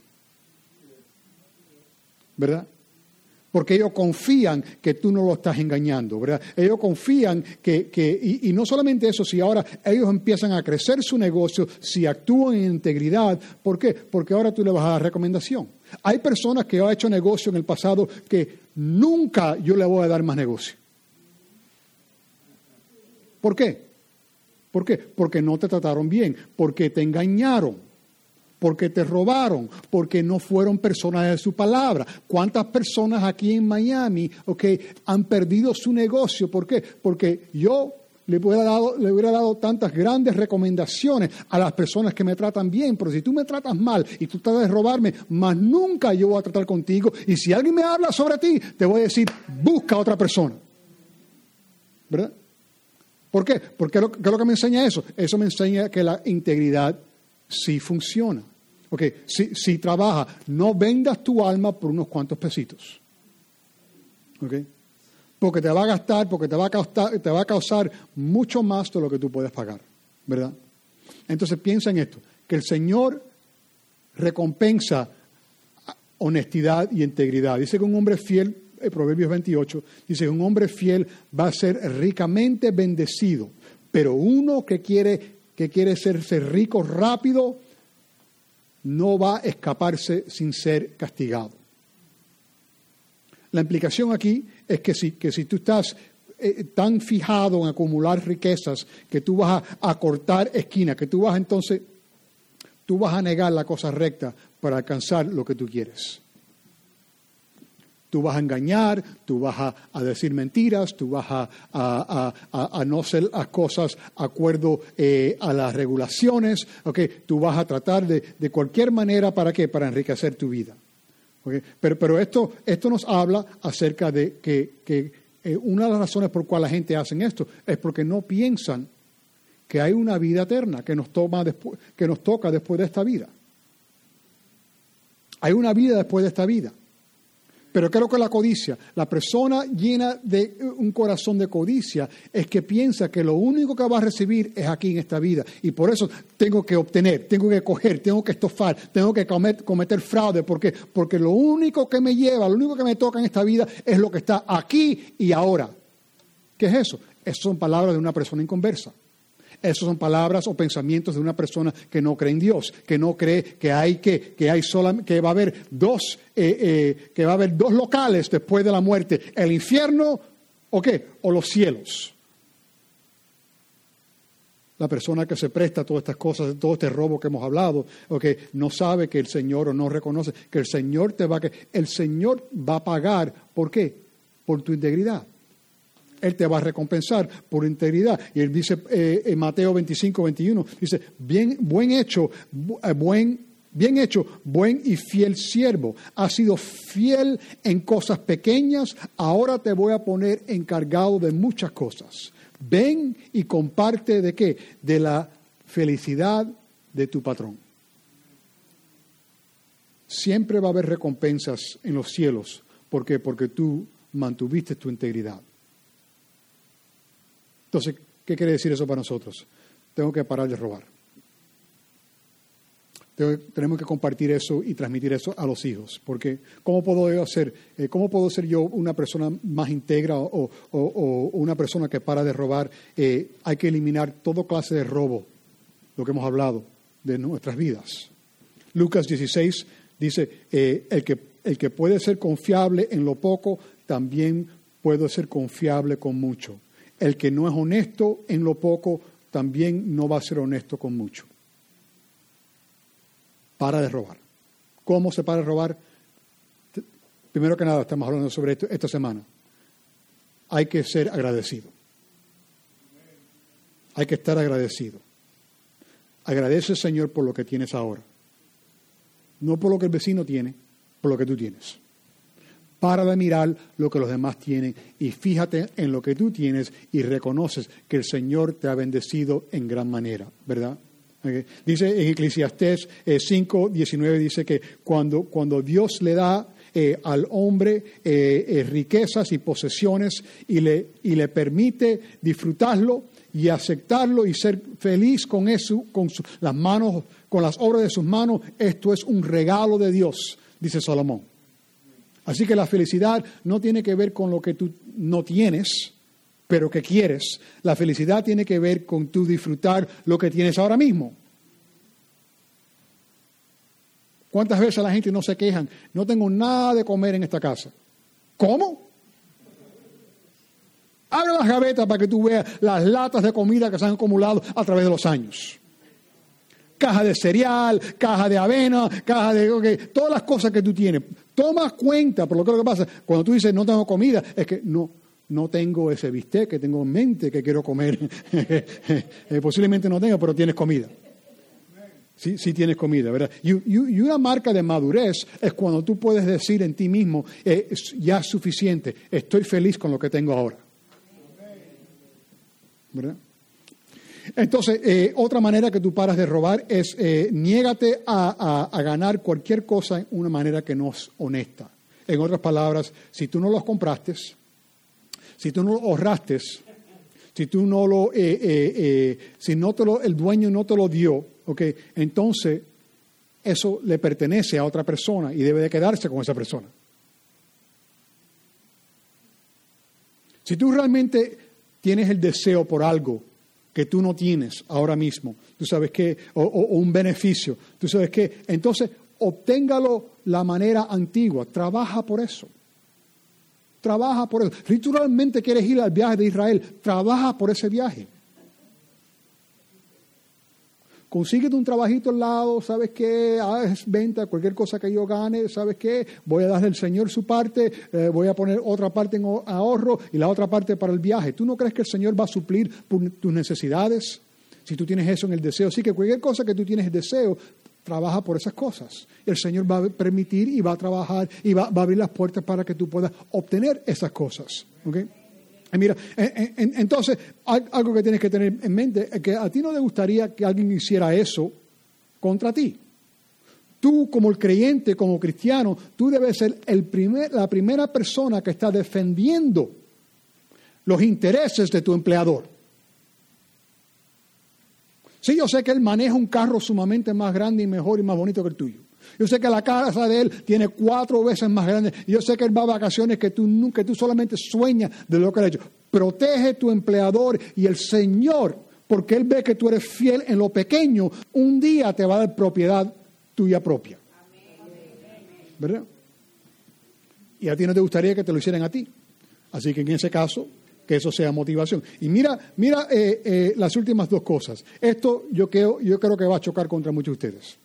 ¿Verdad? Porque ellos confían que tú no lo estás engañando, ¿verdad? Ellos confían y no solamente eso, si ahora ellos empiezan a crecer su negocio, si actúan en integridad, ¿por qué? Porque ahora tú le vas a dar recomendación. Hay personas que han hecho negocio en el pasado que nunca yo le voy a dar más negocio. ¿Por qué? ¿Por qué? Porque no te trataron bien, porque te engañaron, porque te robaron, porque no fueron personas de su palabra. ¿Cuántas personas aquí en Miami han perdido su negocio? ¿Por qué? Porque yo le hubiera dado tantas grandes recomendaciones a las personas que me tratan bien, pero si tú me tratas mal y tú tratas de robarme, más nunca yo voy a tratar contigo. Y si alguien me habla sobre ti, te voy a decir, busca a otra persona. ¿Verdad? ¿Por qué? Porque ¿qué es lo que me enseña eso? Eso me enseña que la integridad sí funciona. Si trabaja, no vendas tu alma por unos cuantos pesitos. Porque te va a gastar, porque te va a causar mucho más de lo que tú puedes pagar, ¿verdad? Entonces piensa en esto, que el Señor recompensa honestidad y integridad. Dice que un hombre fiel, Proverbios 28, dice que un hombre fiel va a ser ricamente bendecido, pero uno que quiere serse rico rápido no va a escaparse sin ser castigado. La implicación aquí es que si tú estás tan fijado en acumular riquezas que tú vas a cortar esquinas, que tú vas a negar la cosa recta para alcanzar lo que tú quieres. Tú vas a engañar, tú vas a decir mentiras, tú vas a no hacer las cosas acuerdo a las regulaciones, tú vas a tratar de cualquier manera, ¿para qué? Para enriquecer tu vida. Pero esto nos habla acerca de que una de las razones por cual la gente hace esto es porque no piensan que hay una vida eterna que nos toca después de esta vida. Hay una vida después de esta vida. Pero ¿qué es lo que es la codicia? La persona llena de un corazón de codicia es que piensa que lo único que va a recibir es aquí en esta vida. Y por eso tengo que obtener, tengo que coger, tengo que estofar, tengo que cometer fraude. Porque lo único que me lleva, lo único que me toca en esta vida es lo que está aquí y ahora. ¿Qué es eso? Esas son palabras de una persona inconversa. Esas son palabras o pensamientos de una persona que no cree en Dios, que no cree que va a haber dos locales después de la muerte, el infierno o los cielos. La persona que se presta a todas estas cosas, todo este robo que hemos hablado, no sabe que el Señor o no reconoce que el Señor va a pagar. ¿Por qué? Por tu integridad. Él te va a recompensar por integridad. Y él dice en Mateo 25, 21, dice, bien hecho, buen y fiel siervo. Has sido fiel en cosas pequeñas, ahora te voy a poner encargado de muchas cosas. Ven y comparte ¿de qué? De la felicidad de tu patrón. Siempre va a haber recompensas en los cielos. ¿Por qué? Porque tú mantuviste tu integridad. Entonces, ¿qué quiere decir eso para nosotros? Tengo que parar de robar. Tenemos que compartir eso y transmitir eso a los hijos. Porque ¿cómo puedo ser yo una persona más íntegra o una persona que para de robar? Hay que eliminar toda clase de robo, lo que hemos hablado, de nuestras vidas. Lucas 16 dice, el que puede ser confiable en lo poco, también puede ser confiable con mucho. El que no es honesto en lo poco, también no va a ser honesto con mucho. Para de robar. ¿Cómo se para de robar? Primero que nada, estamos hablando sobre esto esta semana. Hay que ser agradecido. Hay que estar agradecido. Agradece, Señor, por lo que tienes ahora. No por lo que el vecino tiene, por lo que tú tienes. Para de mirar lo que los demás tienen y fíjate en lo que tú tienes y reconoces que el Señor te ha bendecido en gran manera, ¿verdad? Okay. Dice en Eclesiastés 5:19, dice que cuando Dios le da al hombre riquezas y posesiones y le permite disfrutarlo y aceptarlo y ser feliz con eso, con las manos, con las obras de sus manos, esto es un regalo de Dios, dice Salomón. Así que la felicidad no tiene que ver con lo que tú no tienes, pero que quieres. La felicidad tiene que ver con tú disfrutar lo que tienes ahora mismo. ¿Cuántas veces la gente no se quejan? No tengo nada de comer en esta casa. ¿Cómo? Abre las gavetas para que tú veas las latas de comida que se han acumulado a través de los años. Caja de cereal, caja de avena, caja de... todas las cosas que tú tienes. Toma cuenta, por lo que pasa, cuando tú dices no tengo comida, es que no tengo ese bistec que tengo en mente que quiero comer. Posiblemente no tengo, pero tienes comida. Sí tienes comida, ¿verdad? Y una marca de madurez es cuando tú puedes decir en ti mismo, ya es suficiente, estoy feliz con lo que tengo ahora. ¿Verdad? Entonces, otra manera que tú paras de robar es niégate a ganar cualquier cosa en una manera que no es honesta. En otras palabras, si tú no los compraste, si tú no lo ahorraste, si tú no lo, si no te lo, el dueño no te lo dio, okay, entonces eso le pertenece a otra persona y debe de quedarse con esa persona. Si tú realmente tienes el deseo por algo que tú no tienes ahora mismo, tú sabes qué, o un beneficio, tú sabes qué, entonces obténgalo la manera antigua, trabaja por eso. Trabaja por eso. Si tú realmente quieres ir al viaje de Israel, trabaja por ese viaje. Consíguete un trabajito al lado, ¿sabes qué? Es venta, cualquier cosa que yo gane, ¿sabes qué? Voy a darle al Señor su parte, voy a poner otra parte en ahorro y la otra parte para el viaje. ¿Tú no crees que el Señor va a suplir tus necesidades? Si tú tienes eso en el deseo. Así que cualquier cosa que tú tienes el deseo, trabaja por esas cosas. El Señor va a permitir y va a trabajar y va a abrir las puertas para que tú puedas obtener esas cosas. ¿Okay? Y mira, entonces, algo que tienes que tener en mente es que a ti no te gustaría que alguien hiciera eso contra ti. Tú, como el creyente, como cristiano, tú debes ser la primera persona que está defendiendo los intereses de tu empleador. Sí, yo sé que él maneja un carro sumamente más grande y mejor y más bonito que el tuyo. Yo sé que la casa de él tiene 4 veces más grande. Y yo sé que él va a vacaciones que tú solamente sueñas de lo que él ha hecho. Protege tu empleador y el Señor, porque él ve que tú eres fiel en lo pequeño, un día te va a dar propiedad tuya propia. ¿Verdad? Y a ti no te gustaría que te lo hicieran a ti. Así que en ese caso, que eso sea motivación. Y mira las últimas 2 cosas. Esto yo creo que va a chocar contra muchos de ustedes.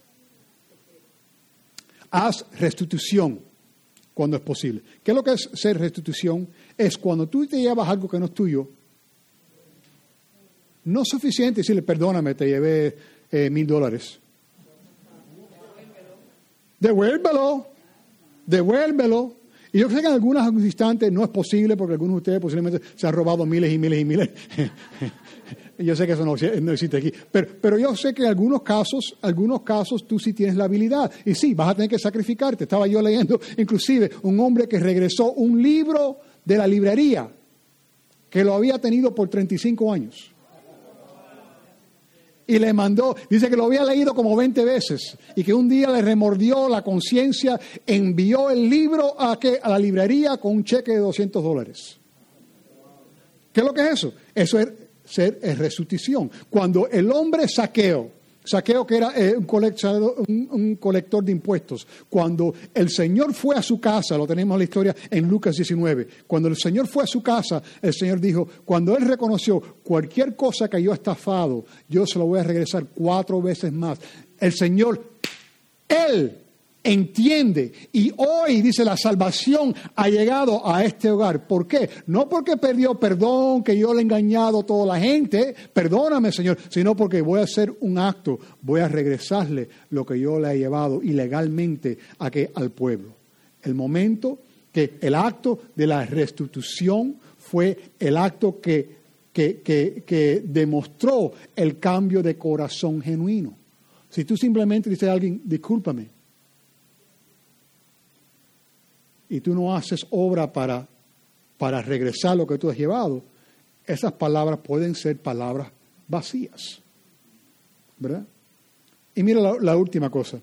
Haz restitución cuando es posible. ¿Qué es lo que es ser restitución? Es cuando tú te llevas algo que no es tuyo. No es suficiente decirle, perdóname, te llevé $1,000. Devuélvelo. Y yo sé que en algunos instantes no es posible porque algunos de ustedes posiblemente se han robado miles y miles y miles. Yo sé que eso no existe aquí. Pero yo sé que en algunos casos tú sí tienes la habilidad. Y sí, vas a tener que sacrificarte. Estaba yo leyendo inclusive un hombre que regresó un libro de la librería que lo había tenido por 35 años. Y le mandó, dice que lo había leído como 20 veces y que un día le remordió la conciencia, envió el libro a la librería con un cheque de $200. ¿Qué es lo que es eso? Eso es restitución. Cuando el hombre Saqueo que era un colector de impuestos, cuando el Señor fue a su casa, lo tenemos en la historia en Lucas 19, cuando el Señor fue a su casa, el Señor dijo, cuando él reconoció cualquier cosa que yo he estafado, yo se lo voy a regresar 4 veces más. El Señor, Él entiende y hoy dice la salvación ha llegado a este hogar. ¿Por qué? No porque perdió perdón, que yo le he engañado a toda la gente, perdóname Señor, sino porque voy a hacer un acto, voy a regresarle lo que yo le he llevado ilegalmente al pueblo. El momento que el acto de la restitución fue el acto que que demostró el cambio de corazón genuino. Si tú simplemente dices a alguien, discúlpame, y tú no haces obra para regresar lo que tú has llevado, esas palabras pueden ser palabras vacías, ¿verdad? Y mira la última cosa.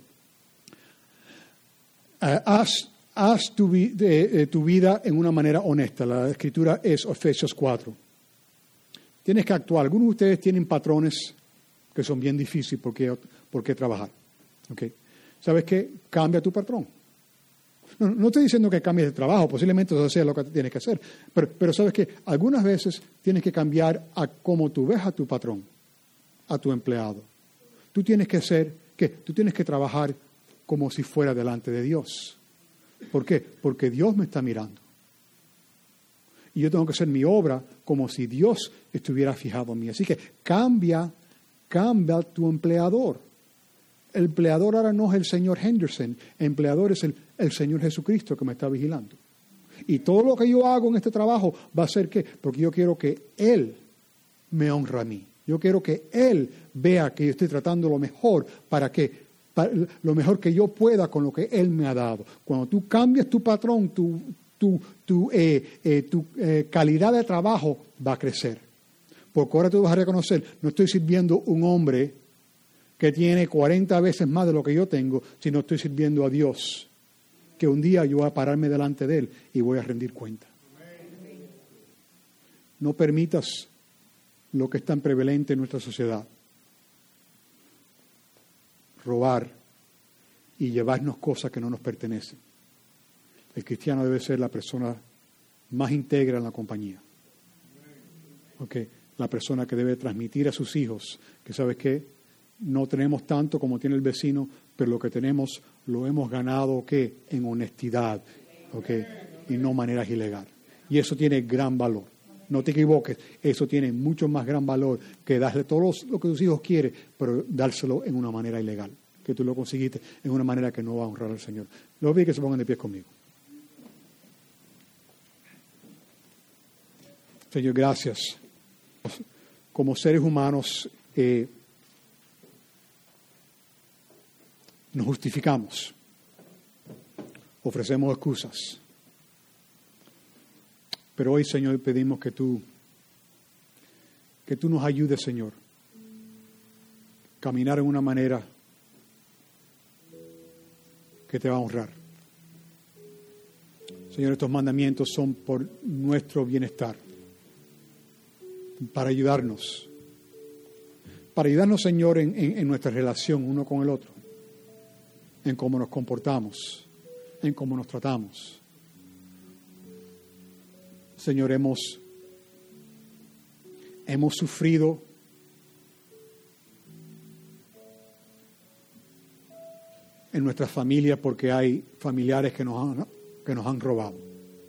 Haz tu vida en una manera honesta. La escritura es Efesios 4. Tienes que actuar. Algunos de ustedes tienen patrones que son bien difíciles por qué trabajar. ¿Okay? ¿Sabes qué? Cambia tu patrón. No estoy diciendo que cambies de trabajo, posiblemente eso sea lo que tienes que hacer. Pero sabes que algunas veces tienes que cambiar a cómo tú ves a tu patrón, a tu empleado. Tú tienes que tú tienes que trabajar como si fuera delante de Dios. ¿Por qué? Porque Dios me está mirando. Y yo tengo que hacer mi obra como si Dios estuviera fijado en mí. Así que cambia tu empleador. El empleador ahora no es el señor Henderson, el empleador es el Señor Jesucristo que me está vigilando. Y todo lo que yo hago en este trabajo va a ser ¿qué? Porque yo quiero que Él me honre a mí. Yo quiero que Él vea que yo estoy tratando lo mejor lo mejor que yo pueda con lo que Él me ha dado. Cuando tú cambias tu patrón, tu calidad de trabajo va a crecer. Porque ahora tú vas a reconocer, no estoy sirviendo un hombre que tiene 40 veces más de lo que yo tengo, sino estoy sirviendo a Dios, que un día yo voy a pararme delante de Él y voy a rendir cuenta. No permitas lo que es tan prevalente en nuestra sociedad, robar y llevarnos cosas que no nos pertenecen. El cristiano debe ser la persona más íntegra en la compañía. Okay. La persona que debe transmitir a sus hijos que, ¿sabes qué? No tenemos tanto como tiene el vecino, pero lo que tenemos lo hemos ganado ¿qué? En honestidad, ¿okay? Y no maneras ilegales. Y eso tiene gran valor. No te equivoques, eso tiene mucho más gran valor que darle todo lo que tus hijos quieren, pero dárselo en una manera ilegal, que tú lo conseguiste en una manera que no va a honrar al Señor. Los vi que se pongan de pie conmigo. Señor, gracias. Como seres humanos nos justificamos, ofrecemos excusas. Pero hoy, Señor, pedimos que tú nos ayudes, Señor, a caminar en una manera que te va a honrar. Señor, estos mandamientos son por nuestro bienestar, para ayudarnos, Señor, en nuestra relación uno con el otro, en cómo nos comportamos, en cómo nos tratamos. Señor, hemos sufrido en nuestras familias porque hay familiares que nos han robado.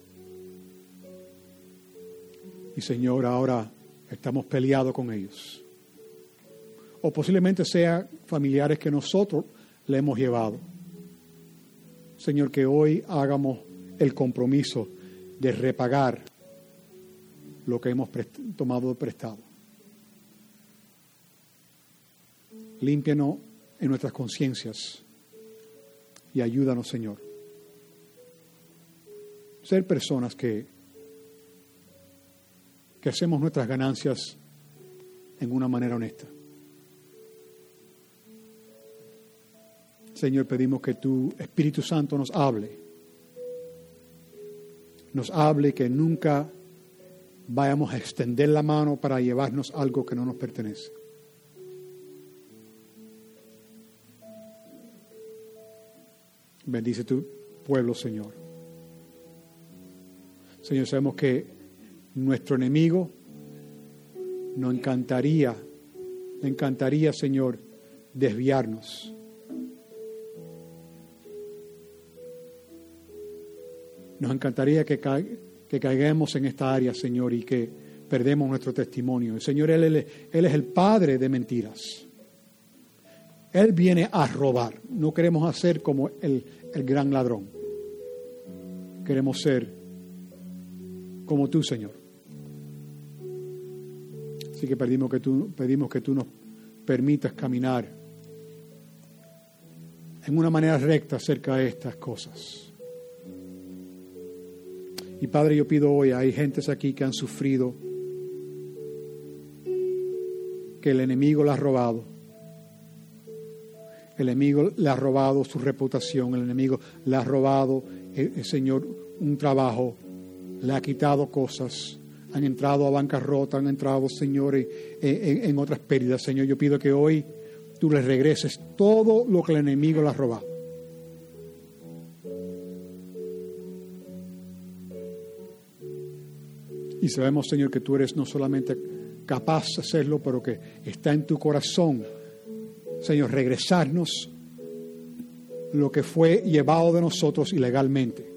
Y Señor, ahora estamos peleados con ellos. O posiblemente sean familiares que nosotros le hemos llevado. Señor, que hoy hagamos el compromiso de repagar lo que hemos tomado prestado. Límpianos en nuestras conciencias y ayúdanos, Señor. Ser personas que hacemos nuestras ganancias en una manera honesta. Señor, pedimos que tu Espíritu Santo nos hable, que nunca vayamos a extender la mano para llevarnos algo que no nos pertenece. Bendice tu pueblo, Señor. Señor, sabemos que nuestro enemigo nos encantaría, Señor, desviarnos. Nos encantaría que caigamos en esta área, Señor, y que perdemos nuestro testimonio. El Señor, Él es el padre de mentiras. Él viene a robar. No queremos hacer como el gran ladrón. Queremos ser como tú, Señor. Así que pedimos que tú nos permitas caminar en una manera recta acerca de estas cosas. Y Padre, yo pido hoy, hay gentes aquí que han sufrido, que el enemigo la ha robado. El enemigo le ha robado su reputación, el enemigo le ha robado, Señor, un trabajo, le ha quitado cosas, han entrado a bancarrota, han entrado, Señor, en otras pérdidas. Señor, yo pido que hoy tú les regreses todo lo que el enemigo le ha robado. Y sabemos, Señor, que tú eres no solamente capaz de hacerlo, pero que está en tu corazón, Señor, regresarnos lo que fue llevado de nosotros ilegalmente.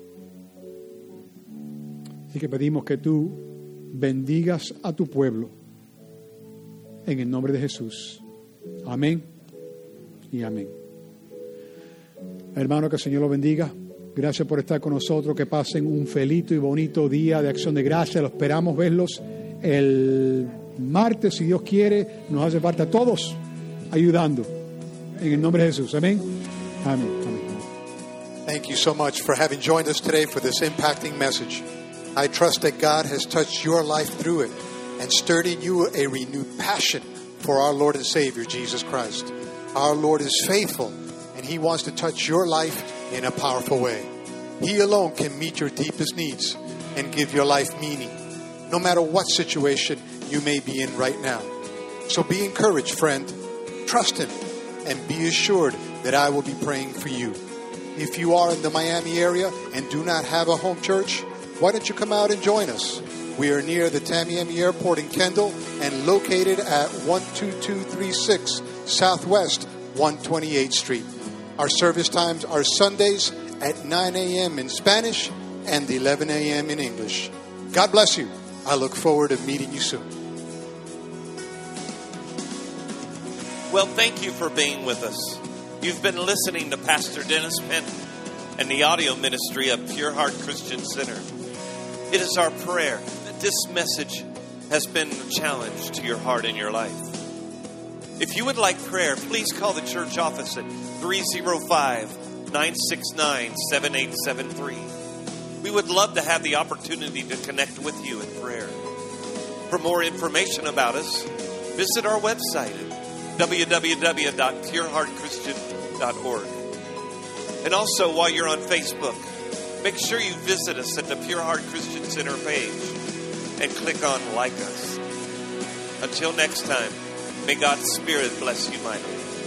Así que pedimos que tú bendigas a tu pueblo en el nombre de Jesús. Amén y amén. Hermano, que el Señor lo bendiga. Gracias por estar con nosotros. Que pasen un feliz y bonito día de acción de gracias. Lo esperamos verlos el martes, si Dios quiere. Nos hace falta a todos ayudando. En el nombre de Jesús. Amén. Amén. Amén. Thank you so much for having joined us today for this impacting message. I trust that God has touched your life through it and stirred in you a renewed passion for our Lord and Savior, Jesus Christ. Our Lord is faithful, and He wants to touch your life in a powerful way. He alone can meet your deepest needs and give your life meaning, no matter what situation you may be in right now. So be encouraged, friend. Trust Him and be assured that I will be praying for you. If you are in the Miami area and do not have a home church, why don't you come out and join us? We are near the Tamiami Airport in Kendall and located at 12236 Southwest 128th Street. Our service times are Sundays at 9 a.m. in Spanish and 11 a.m. in English. God bless you. I look forward to meeting you soon. Well, thank you for being with us. You've been listening to Pastor Dennis Penton and the audio ministry of Pure Heart Christian Center. It is our prayer that this message has been a challenge to your heart and your life. If you would like prayer, please call the church office at 305-969-7873. We would love to have the opportunity to connect with you in prayer. For more information about us, visit our website at www.pureheartchristian.org. And also, while you're on Facebook, make sure you visit us at the Pure Heart Christian Center page and click on Like Us. Until next time, may God's Spirit bless you mightily.